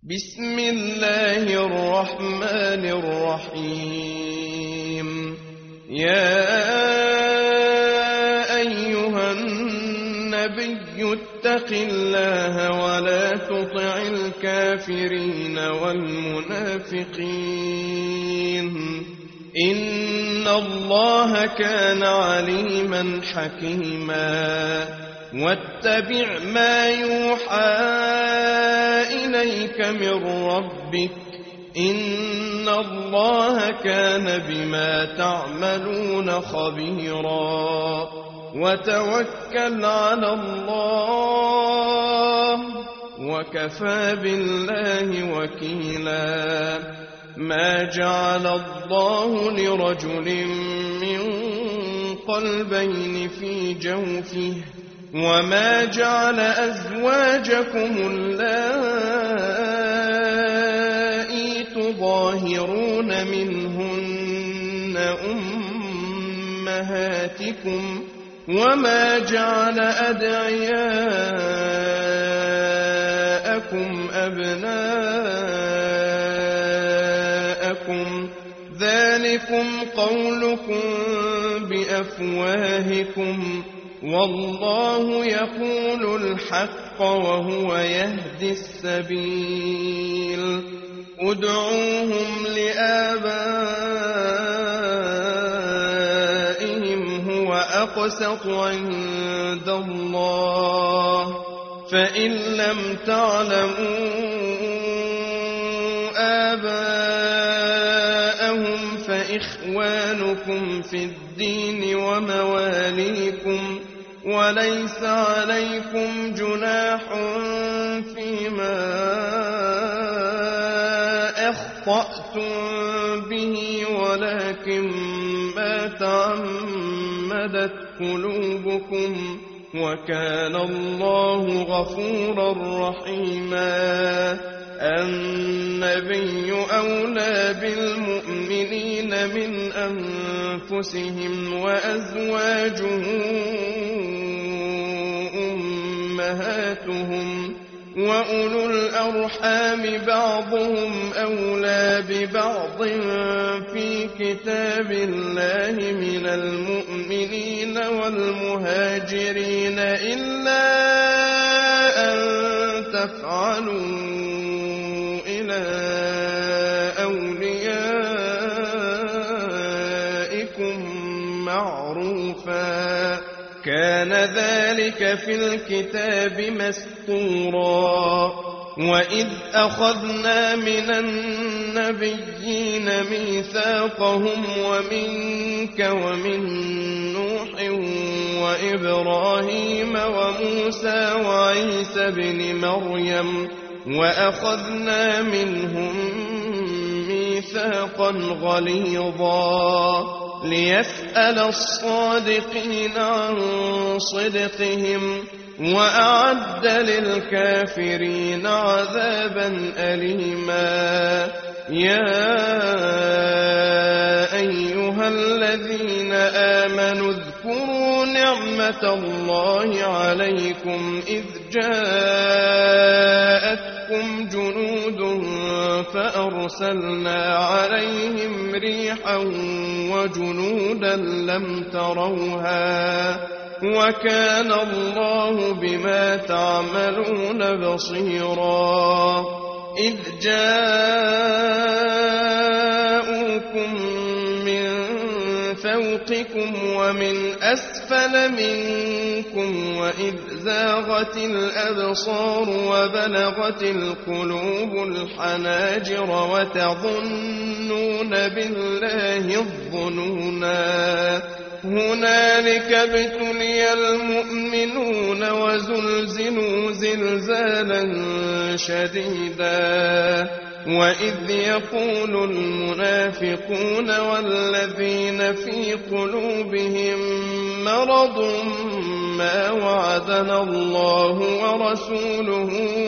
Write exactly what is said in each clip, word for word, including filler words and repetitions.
بسم الله الرحمن الرحيم. يا أيها النبي اتق الله ولا تطع الكافرين والمنافقين إن الله كان عليما حكيما. واتبع ما يوحى إليك من ربك إن الله كان بما تعملون خبيرا. وتوكل على الله وكفى بالله وكيلا. ما جعل الله لرجل من قلبين في جوفه وما جعل أزواجكم اللائي تظاهرون منهن أمهاتكم وما جعل أدعياءكم أبناءكم ذلكم قولكم بأفواهكم والله يقول الحق وهو يهدي السبيل. ادعوهم لآبائهم هو أقسط عند الله فإن لم تعلموا آباءهم فإخوانكم في الدين ومواليكم وليس عليكم جناح فيما أخطأتم به ولكن ما تعمدت قلوبكم وكان الله غفورا رحيما. النبي أولى بالمؤمنين من أنفسهم وأزواجه أمهاتهم وأولو الأرحام بعضهم أولى ببعض في كتاب الله من المؤمنين والمهاجرين إلا أن تفعلوا إلى أوليائكم معروفا كان ذلك في الكتاب مسطورا. وإذ أخذنا من النبيين ميثاقهم ومنك ومن نوح وإبراهيم وموسى وعيسى بن مريم وأخذنا منهم ميثاقا غليظا ليسأل الصادقين عن صدقهم وأعد للكافرين عذابا أليما. يا أيها الذين آمنوا اذكروا نعمة الله عليكم إذ جاءتكم جنود فأرسلنا عليهم ريحا وجنودا لم تروها وكان الله بما تعملون بصيرا. إذ جاءوكم من فوقكم ومن أسفل منكم وإذ زاغت الأبصار وبلغت القلوب الحناجر وتظنون بالله الظنونا. هنالك ابتلي المؤمنون وزلزلوا زلزالا شديدا. وإذ يقول المنافقون والذين في قلوبهم مرض ما وعدنا الله ورسوله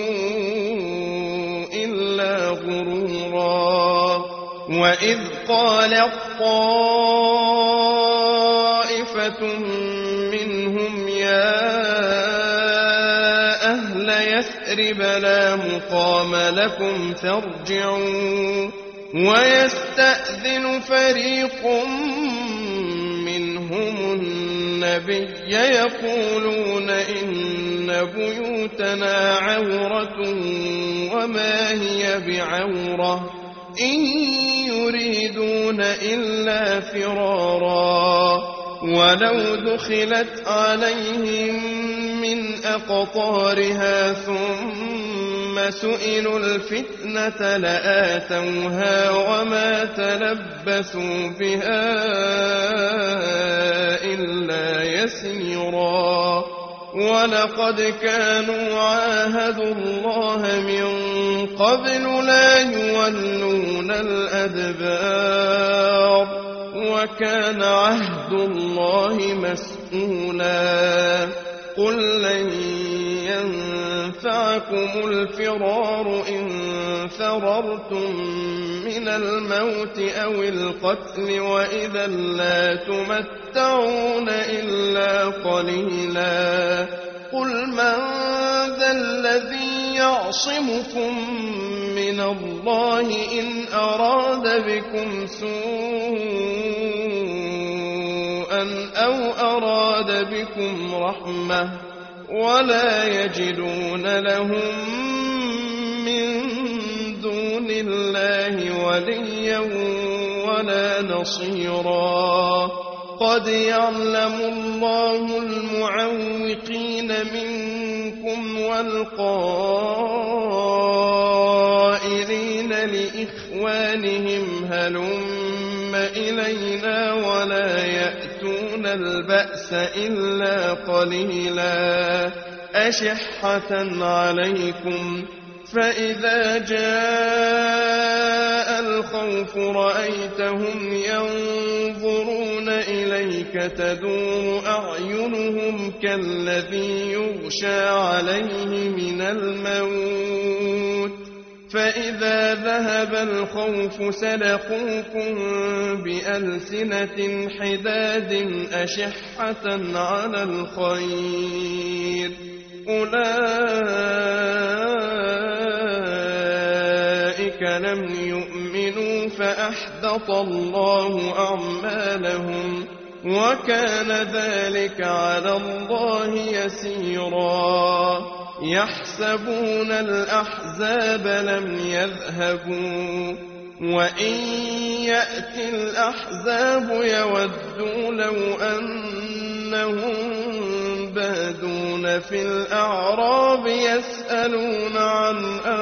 إلا غرورا. وإذ قالت طائفة منهم يا أهل يثرب يثرب لا مقام لكم فارجعوا. ويستأذن فريق منهم النبي يقولون إن بيوتنا عورة وما هي بعورة إن يريدون إلا فرارا. ولو دخلت عليهم من أقطارها ثم سئلوا الفتنة لآتوها وما تلبثوا بها إلا يسيرا. ولقد كانوا عاهدوا الله من قبل لا يولون الأدبار وكان عهد الله مسؤولا. قل لن ينفعكم الفرار إن فررتم من الموت أو القتل وإذا لا تمتعون إلا قليلا. قل من ذا الذي يعصمكم من الله إن أراد بكم سوءا أو أراد بكم رحمة ولا يجدون لهم من دون الله وليا ولا نصيرا. قد يعلم الله المعوقين منكم والقائلين لإخوانهم هلم إلينا ولا يأتون البأس إلا قليلا أشحة عليكم. فإذا جاء الخوف رأيتهم ينظرون إليك تدور أعينهم كالذي يغشى عليه من الموت فإذا ذهب الخوف سلقوكم بألسنة حداد أشحة على الخير أولئك لم يؤمنوا فأحبط الله أعمالهم وكان ذلك على الله يسيرا. يحسبون الأحزاب لم يذهبوا وإن يأتي الأحزاب يودوا لو أنهم بادون في الأعراب يسألون عن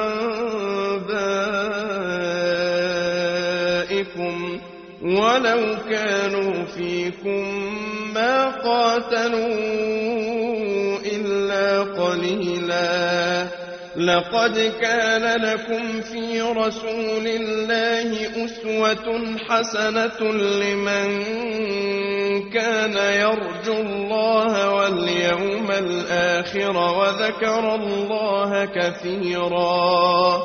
أنبائكم ولو كانوا فيكم ما قاتلوا إلا قليلا. لقد كان لكم في رسول الله أسوة حسنة لمن كان يرجو الله واليوم الآخر وذكر الله كثيرا.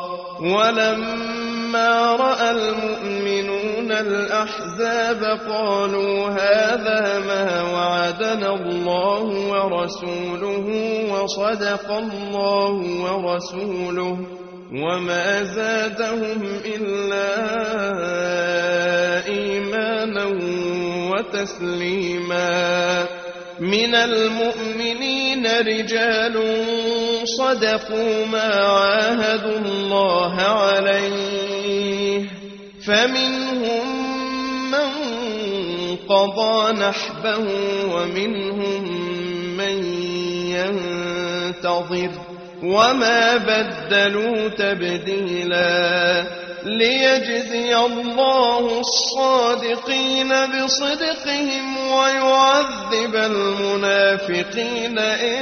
ولما رأى المؤمنون الأحزاب قالوا هذا ما وعدنا الله ورسوله وصدق الله ورسوله وما زادهم إلا إيمانا وتسليما. من المؤمنين رجال صدقوا ما عاهدوا الله عليه فمنهم من قضى نحبه ومنهم من ينتظر وما بدلوا تبديلا. ليجزي الله الصادقين بصدقهم ويعذب المنافقين إن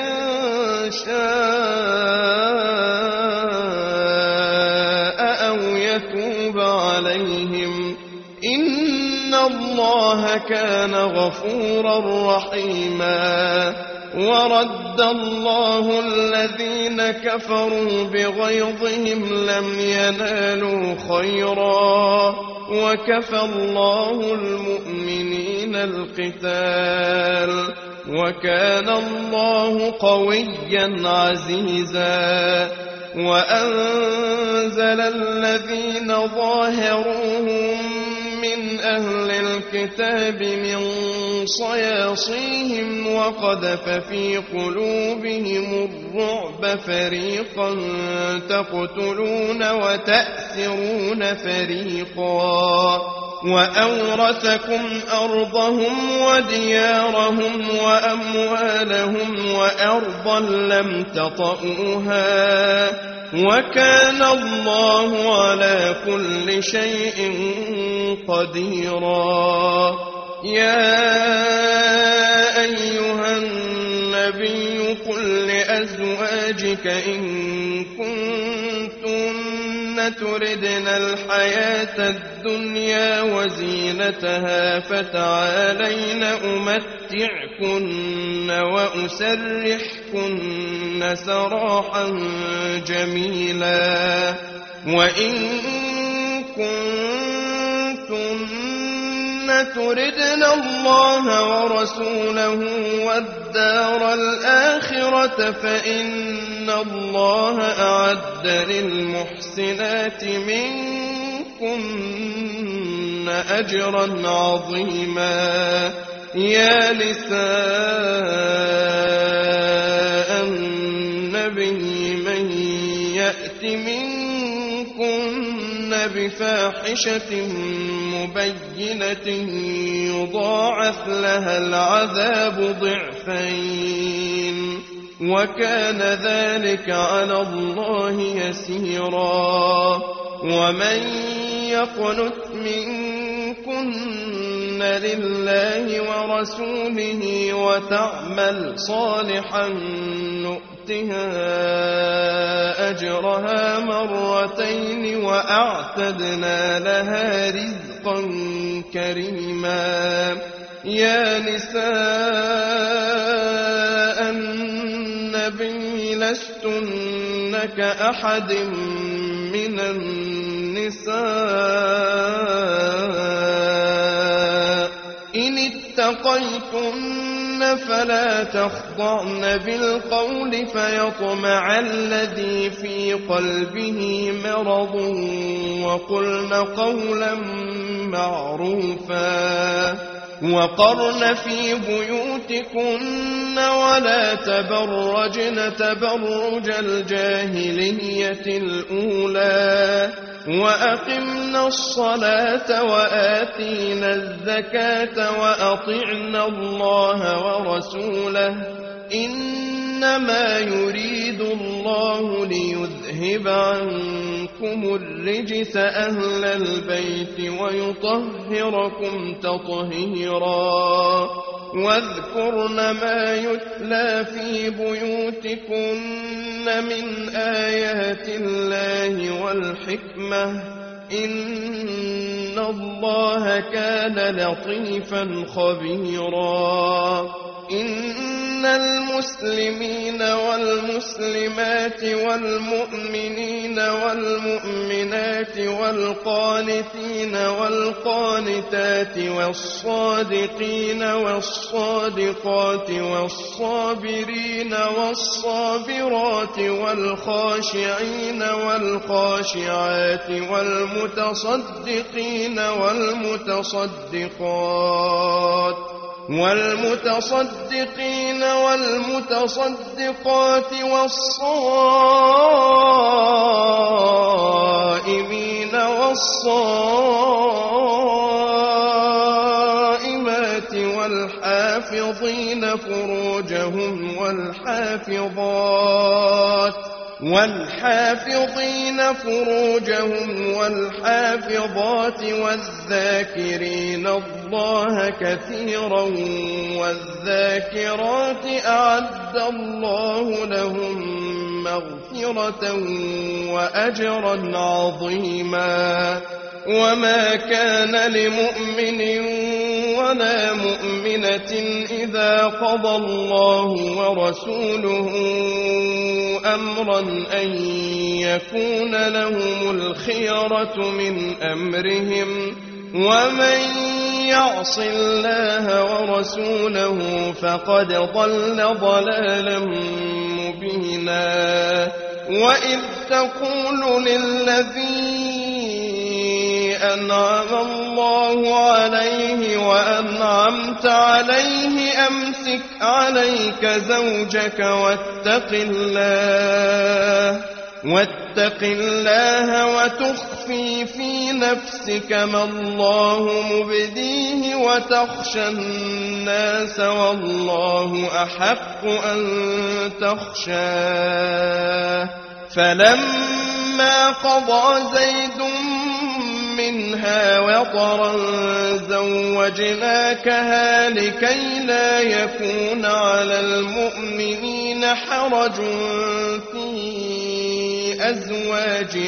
شاء أو يتوب عليهم إن الله كان غفورا رحيما. ورد الله الذين كفروا بغيظهم لم ينالوا خيرا وكفى الله المؤمنين القتال وكان الله قويا عزيزا. وأنزل الذين ظاهروهم من أهل الكتاب من صياصيهم وقذف في قلوبهم الرعب فريقا تقتلون وتأسرون فريقا وأورثكم أرضهم وديارهم وأموالهم وأرضا لم تطئوها وكان الله على كل شيء قديرا. يا أيها النبي قل لأزواجك إن كنتن تردن الحياة الدنيا وزينتها فتعالين أمتعكن وأسرحكن سراحا جميلا. وإن كنتن تردن الله ورسوله والدار الآخرة فإن الله أعد للمحسنات منكن أجرا عظيما. يا نساء النبي من يأت منكن بفاحشة مبينة يضاعف لها العذاب ضعفين وكان ذلك على الله يسيرا. ومن يقنت منكن لله ورسوله وتعمل صالحا نؤتها أجرها مرتين وأعتدنا لها رزقا كريما. يا نساء النبي لستن كأحد من النساء إن اتقيتن فلا تخضعن بالقول فيطمع الذي في قلبه مرض وقلن قولا معروفا. وقرن في بيوتكن ولا تبرجن تبرج الجاهلية الأولى وأقمنا الصلاة وآتينا الزكاة وأطعنا الله ورسوله إنما يريد الله ليذهب عنكم الرجس أهل البيت ويطهركم تطهيرا. واذكرن ما يتلى في بيوتكن من آيات الله والحكمة إن الله كان لطيفا خبيرا. إن المسلمين والمسلمات والمؤمنين والمؤمنات والقانتين والقانتات والصادقين والصادقات والصابرين والصابرات والخاشعين والخاشعات والمتصدقين والمتصدقات والمتصدقين والمتصدقات والصائمين والصائمات والحافظين فروجهم والحافظات والحافظين فروجهم والحافظات والذاكرين الله كثيرا والذاكرات أعد الله لهم مغفرة وأجرا عظيما. وما كان لمؤمن ولا مؤمنة إذا قضى الله ورسوله أمرا أن يكون لهم الخيرة من أمرهم ومن يعص الله ورسوله فقد ضل ضلالا مبينا. وإذ تقول للذي أنعم الله عليه وأنعمت عليه أمسك عليك زوجك واتق الله واتق الله وتخفي في نفسك ما الله مبديه وتخشى الناس والله أحق أن تخشاه فلما قضى زيد منها وطرا زوجناكها لكي لا يكون على المؤمنين حرج في أزواج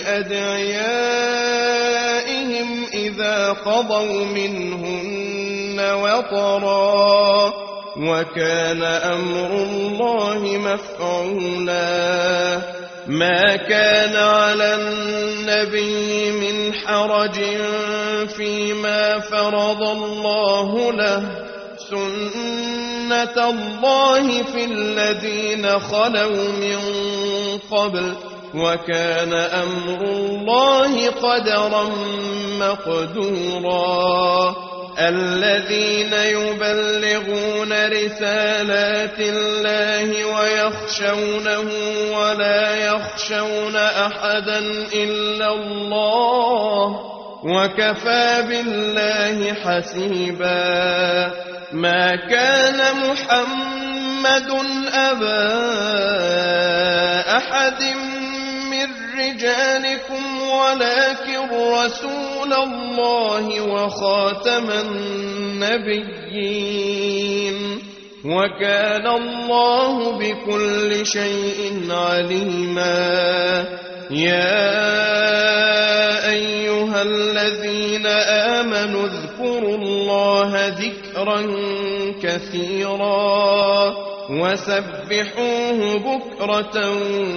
أدعيائهم إذا قضوا منهن وطرا وكان أمر الله مفعولا ما كان على النبي من حرج فيما فرض الله له سنة الله في الذين خلوا من قبل وكان أمر الله قدرا مقدورا الذين يبلغون رسالات الله ويخشونه ولا يخشون أحدا إلا الله وكفى بالله حسيبا ما كان محمد أبا أحد من رجالكم ولكن رسول الله وخاتم النبيين وكان الله بكل شيء عليما يا أيها الذين آمنوا اذكروا الله ذكرا كثيرا وسبحوه بكرة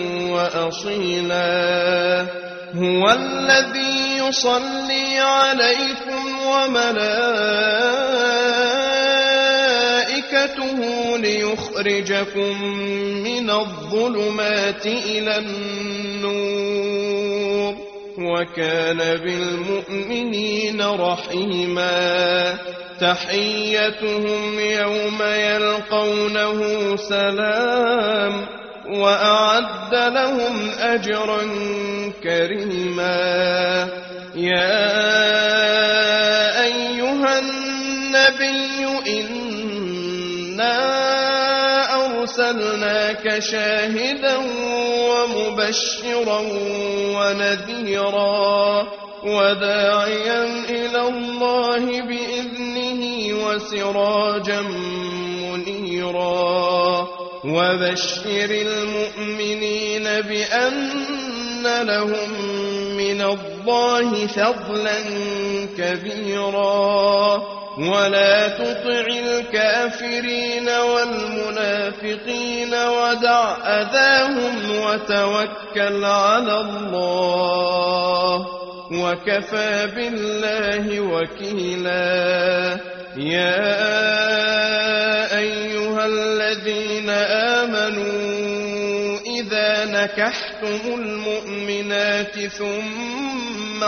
وأصيلا هو الذي يصلي عليكم وملائكته ليخرجكم من الظلمات إلى النور وكان بالمؤمنين رحيما تحيتهم يوم يلقونه سلام وأعد لهم أجرا كريما يا أيها النبي إنا أرسلناك شاهدا ومبشرا ونذيرا وداعيا إلى الله بإذنه وسراجا منيرا وبشر المؤمنين بأن لهم من الله فضلا كبيرا ولا تطع الكافرين والمنافقين ودع أذاهم وتوكل على الله وكفى بالله وكيلا يا أيها الذين آمنوا إذا نكحتم المؤمنات ثم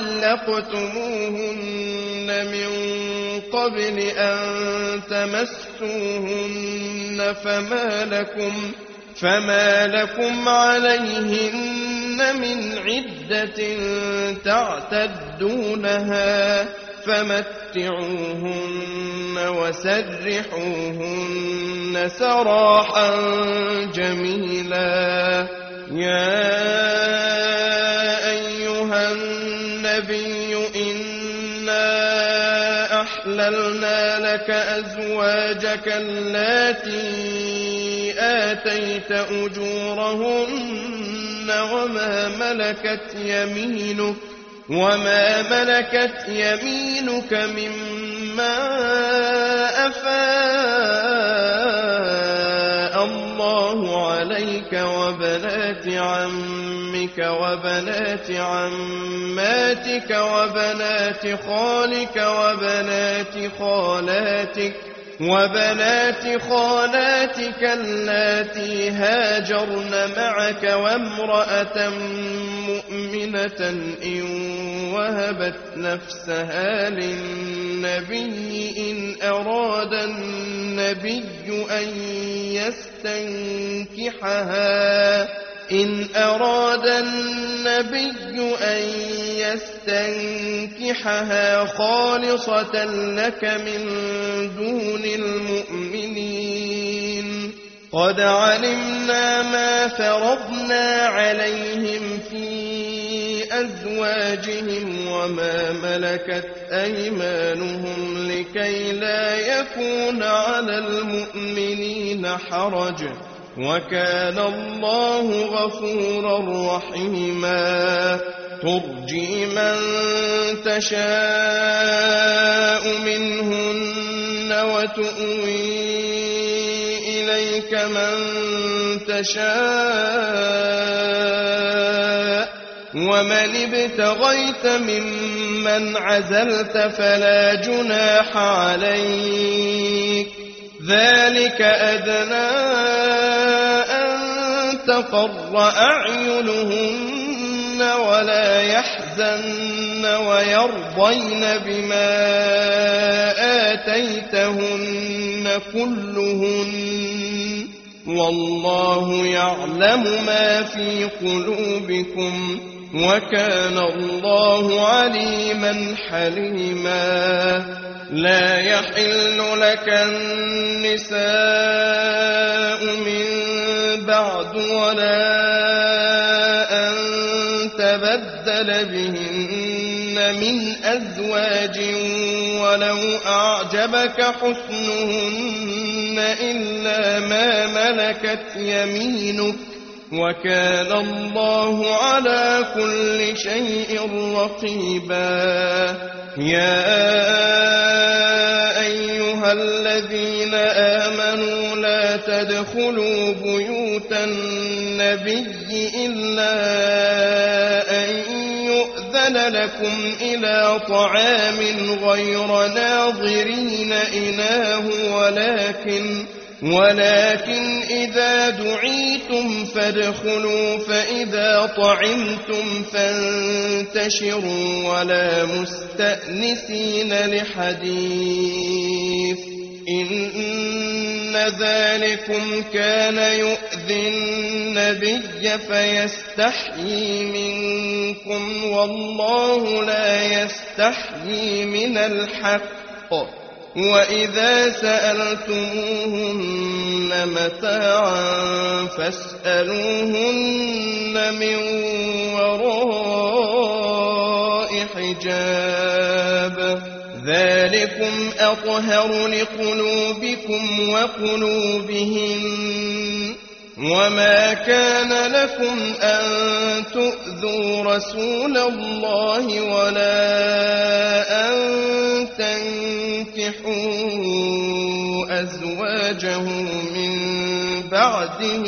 طلقتموهن من قبل أن تمسوهن فما لكم فما لكم عليهن من عدة تعتدونها فمتعوهن وسرحوهن سراحا جميلا يا أيها النبي إنا أحللنا لك أزواجك اللاتي آتيت أجورهن وما ملكت يمينك وما ملكت يمينك مما أفاء الله عليك وبنات عمك وبنات عماتك وبنات خالك وبنات خالاتك وبنات خالاتك اللاتي هاجرن معك وامرأة مؤمنة إن وهبت نفسها للنبي إن أراد النبي أن يستنكحها إن أراد النبي أن يستنكحها خالصة لك من دون المؤمنين قد علمنا ما فرضنا عليهم في أزواجهم وما ملكت أيمانهم لكي لا يكون على المؤمنين حرج وكان الله غفورا رحيما ترجي من تشاء منهن وتؤوي إليك من تشاء ومن ابتغيت ممن عزلت فلا جناح عليك ذلك أدنى أن تقر أعينهن ولا يحزن ويرضين بما آتيتهن كلهن والله يعلم ما في قلوبكم وكان الله عليما حليما لا يحل لك النساء من بعد ولا أن تبدل بهن من أزواج ولو أعجبك حسنهن إلا ما ملكت يمينك وكان الله على كل شيء رقيبا يا أيها الذين آمنوا لا تدخلوا بيوت النبي إلا أن يؤذن لكم إلى طعام غير ناظرين إناه ولكن ولكن إذا دعيتم فادخلوا فإذا طعمتم فانتشروا ولا مستأنسين لحديث إن ذلكم كان يؤذي النبي فيستحيي منكم والله لا يستحيي من الحق وإذا سألتموهن متاعا فاسألوهن من وراء حجاب ذلكم أطهر لقلوبكم وقلوبهن وما كان لكم أن تؤذوا رسول الله ولا أن تنكحوا أزواجه من بعده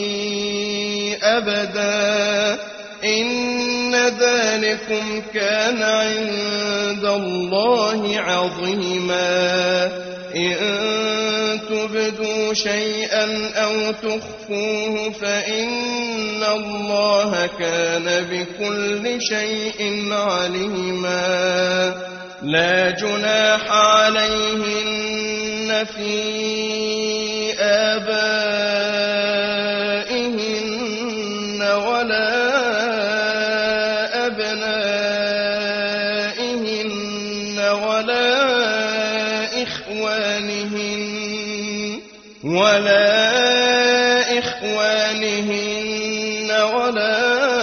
أبدا إن ذلكم كان عند الله عظيما إن تبدوا شيئا أو تخفوه فإن الله كان بكل شيء عليما لا جناح عليهن في آبائهن ولا أبنائهن ولا إخوانهن ولا إخوانهن ولا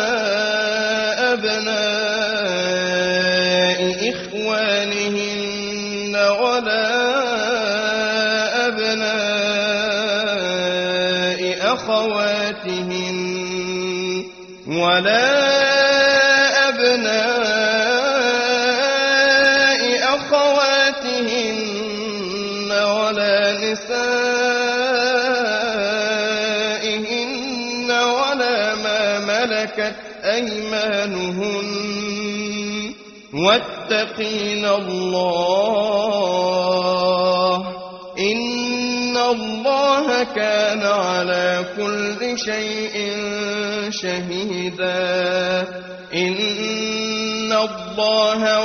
أبناء إخوانهن ولا أبناء أخواتهن ولا أبناء أخواتهن ولا نسائهن ولا ما ملكت أيمانهن واتقين الله إن الله كان على كل شيء شهيدا إن الله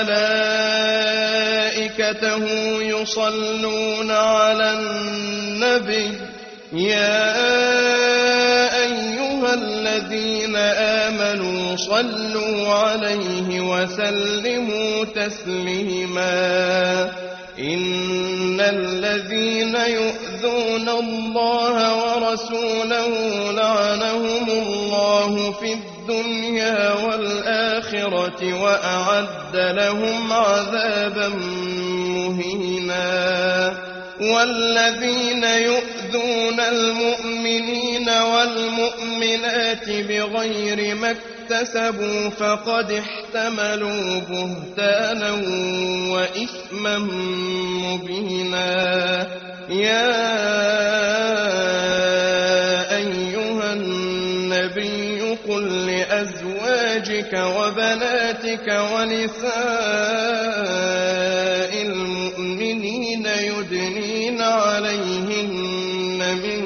وملائكته يصلون على النبي يا أيها الذين آمنوا صلوا عليه وسلموا تسليما إن الذين يؤذون الله ورسوله لعنهم الله في الدنيا والآخرة وأعد لهم عذابا مهينا والذين يؤذون المؤمنين والمؤمنات بغير ما اكتسبوا فقد احتملوا بهتانا وإثما مبينا يا أيها النبي قل لأزواجك وبناتك ونساء المؤمنين يدنين عليهن من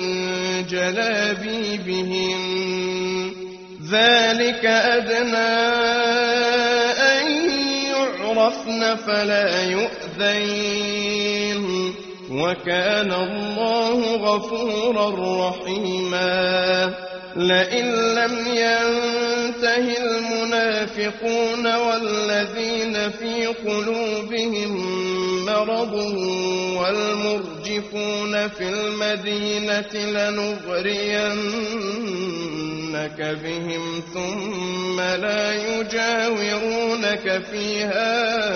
جلابيبهن ذلك أدنى أن يعرفن فلا يؤذين وكان الله غفورا رحيما لئن لم ينته المنافقون والذين في قلوبهم مرض والمرجفون في المدينة لنغرينك بهم ثم لا يجاورونك فيها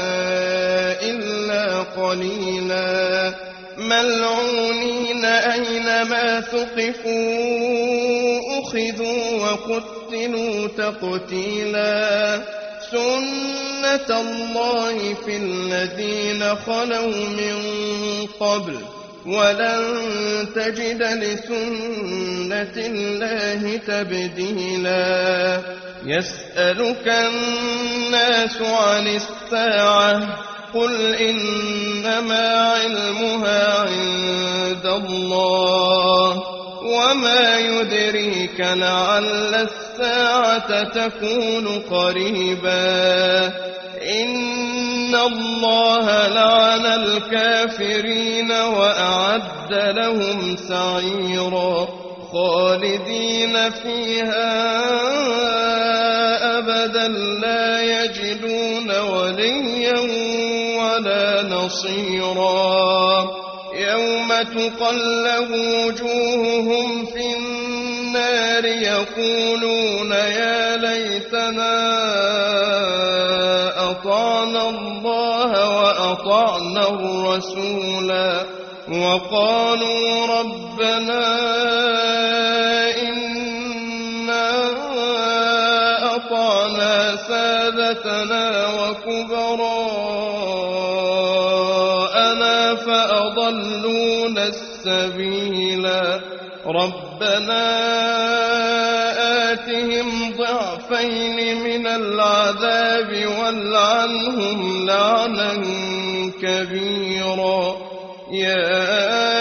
إلا قليلا ملعونين أينما ثقفوا أخذوا وقتلوا تقتيلا سنة الله في الذين خلوا من قبل ولن تجد لسنة الله تبديلا يسألك الناس عن الساعة قل إنما علمها عند الله وما يدريك لعل الساعة تكون قريبا إن الله لعن الكافرين وأعد لهم سعيرا خالدين فيها أبدا لا يجدون وليا ولا نصيرا يوم تقلب وجوههم في النار يقولون يا ليتنا أطعنا الله وأطعنا الرسولا وقالوا ربنا إنا أطعنا سادتنا وكبراءنا فأضلونا السبيلا ربنا آتهم ضعفين من العذاب والعنهم لعنا كبيرا يا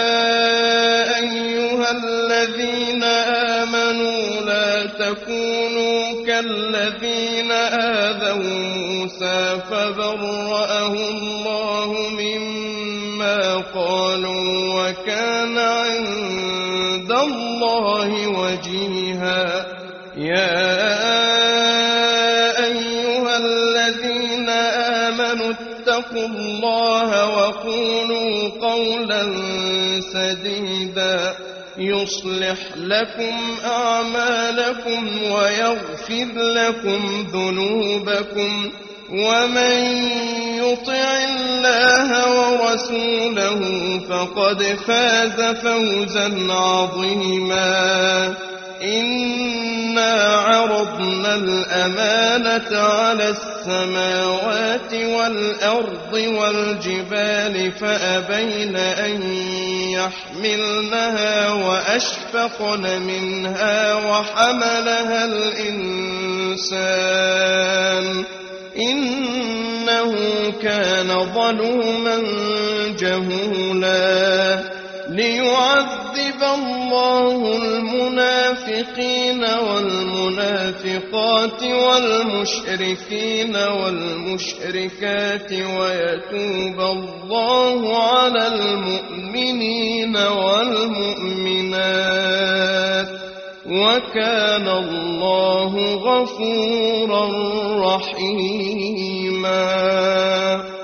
أيها الذين آمنوا لا تكونوا كالذين آذوا موسى فبرأه الله مما قالوا وكان عند الله وجيها يا أيها الذين آمنوا اتقوا الله وقولوا قولا سديدا يصلح لكم أعمالكم ويغفر لكم ذنوبكم ومن يطع الله ورسوله فقد فاز فوزا عظيما إنا عرضنا الأمانة على السماوات والأرض والجبال فأبين أن يحملنها وأشفقن منها وحملها الإنسان إنه كان ظلوما جهولا ليعذب الله المنافقين والمنافقات والمشركين والمشركات ويتوب الله على المؤمنين والمؤمنات وكان الله غفورا رحيما.